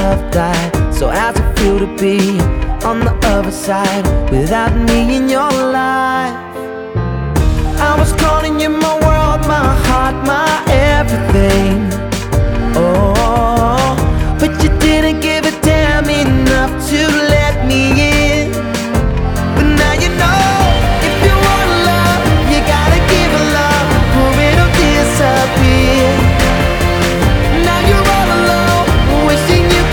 love died. So how's it feel to be on the other side without me in your life?